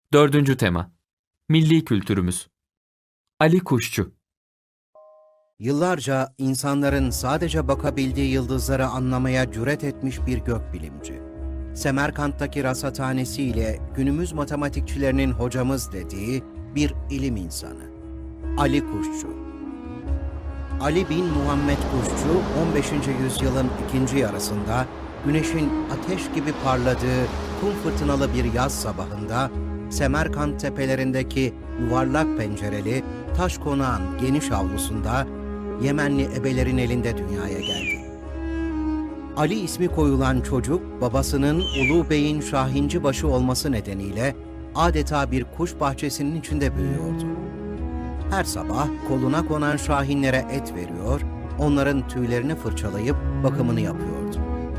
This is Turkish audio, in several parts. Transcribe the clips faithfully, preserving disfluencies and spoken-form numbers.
Dördüncü tema. Milli kültürümüz. Ali Kuşçu. Yıllarca insanların sadece bakabildiği yıldızları anlamaya cüret etmiş bir gökbilimci. Semerkant'taki rasathanesiyle günümüz matematikçilerinin hocamız dediği bir ilim insanı. Ali Kuşçu. Ali bin Muhammed Kuşçu, on beşinci yüzyılın ikinci yarısında güneşin ateş gibi parladığı kum fırtınalı bir yaz sabahında Semerkant tepelerindeki yuvarlak pencereli taş konağın geniş avlusunda Yemenli ebelerin elinde dünyaya geldi. Ali ismi koyulan çocuk, babasının Ulu Bey'in Şahincibaşı olması nedeniyle adeta bir kuş bahçesinin içinde büyüyordu. Her sabah koluna konan şahinlere et veriyor, onların tüylerini fırçalayıp bakımını yapıyordu.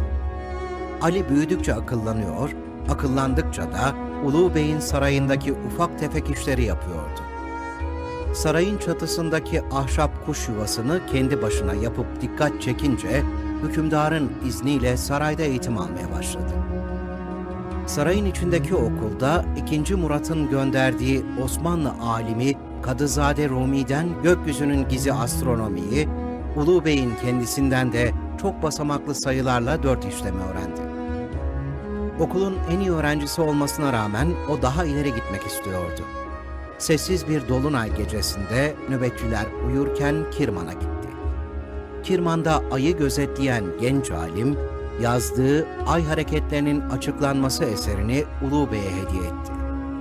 Ali büyüdükçe akıllanıyor, akıllandıkça da Ulu Bey'in sarayındaki ufak tefek işleri yapıyordu. Sarayın çatısındaki ahşap kuş yuvasını kendi başına yapıp dikkat çekince, hükümdarın izniyle sarayda eğitim almaya başladı. Sarayın içindeki okulda ikinci. Murat'ın gönderdiği Osmanlı alimi Kadızade Rumi'den gökyüzünün gizi astronomiyi, Ulu Bey'in kendisinden de çok basamaklı sayılarla dört işlemi öğrendi. Okulun en iyi öğrencisi olmasına rağmen o daha ileri gitmek istiyordu. Sessiz bir dolunay gecesinde nöbetçiler uyurken Kirman'a gitti. Kirman'da ayı gözetleyen genç alim, yazdığı Ay Hareketlerinin Açıklanması eserini Ulu Bey'e hediye etti.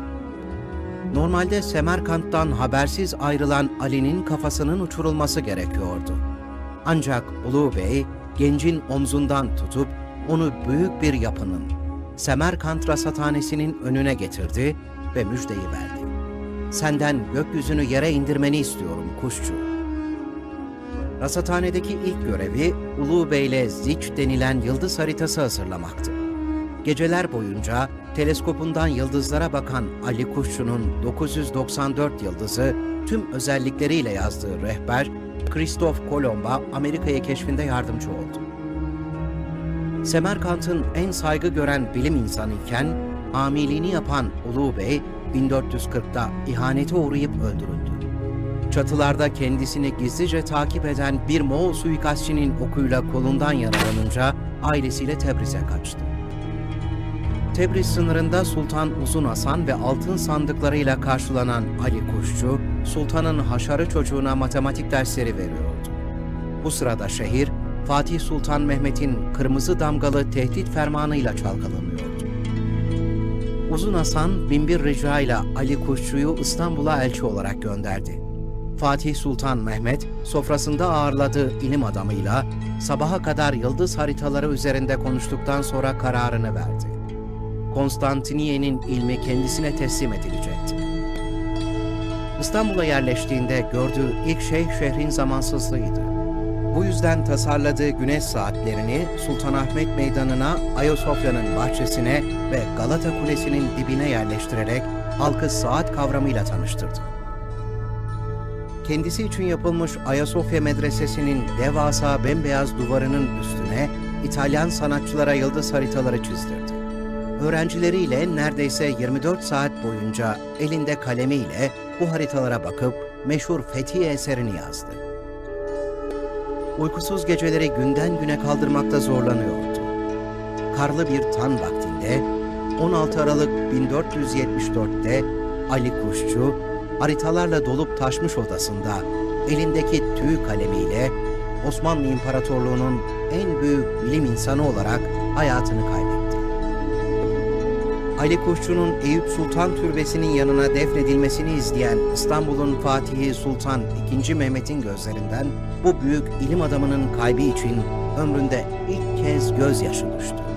Normalde Semerkant'tan habersiz ayrılan Ali'nin kafasının uçurulması gerekiyordu. Ancak Ulu Bey, gencin omzundan tutup onu büyük bir yapının, Semerkant Rasathanesi'nin önüne getirdi ve müjdeyi verdi. Senden gökyüzünü yere indirmeni istiyorum kuşçu. Rasathanedeki ilk görevi Ulu Bey'le Ziç denilen yıldız haritası hazırlamaktı. Geceler boyunca teleskopundan yıldızlara bakan Ali Kuşçu'nun dokuz yüz doksan dört yıldızı tüm özellikleriyle yazdığı rehber, Christoph Kolomb'a Amerika'yı keşfinde yardımcı oldu. Semerkant'ın en saygı gören bilim insanı iken, amiliğini yapan Ulu Bey, bin dört yüz kırkta ihanete uğrayıp öldürüldü. Çatılarda kendisini gizlice takip eden bir Moğol suikastçinin okuyla kolundan yaralanınca ailesiyle Tebriz'e kaçtı. Tebriz sınırında Sultan Uzun Hasan ve altın sandıklarıyla karşılanan Ali Kuşçu, Sultan'ın haşarı çocuğuna matematik dersleri veriyordu. Bu sırada şehir, Fatih Sultan Mehmet'in kırmızı damgalı tehdit fermanıyla çalkalanıyordu. Uzun Hasan, binbir rica ile Ali Kuşçu'yu İstanbul'a elçi olarak gönderdi. Fatih Sultan Mehmet, sofrasında ağırladığı ilim adamıyla sabaha kadar yıldız haritaları üzerinde konuştuktan sonra kararını verdi. Konstantiniye'nin ilmi kendisine teslim edilecekti. İstanbul'a yerleştiğinde gördüğü ilk şey şehrin zamansızlığıydı. Bu yüzden tasarladığı güneş saatlerini Sultanahmet Meydanı'na, Ayasofya'nın bahçesine ve Galata Kulesi'nin dibine yerleştirerek halkı saat kavramıyla tanıştırdı. Kendisi için yapılmış Ayasofya Medresesi'nin devasa bembeyaz duvarının üstüne İtalyan sanatçılara yıldız haritaları çizdirdi. Öğrencileriyle neredeyse yirmi dört saat boyunca elinde kalemiyle bu haritalara bakıp meşhur Fethiye eserini yazdı. Uykusuz geceleri günden güne kaldırmakta zorlanıyordu. Karlı bir tan vaktinde on altı Aralık bin dört yüz yetmiş dörtte Ali Kuşçu haritalarla dolup taşmış odasında elindeki tüy kalemiyle Osmanlı İmparatorluğu'nun en büyük bilim insanı olarak hayatını kaybetti. Ali Kuşçu'nun Eyüp Sultan Türbesi'nin yanına defnedilmesini izleyen İstanbul'un Fatihi Sultan ikinci. Mehmet'in gözlerinden bu büyük ilim adamının kaybı için ömründe ilk kez gözyaşı düştü.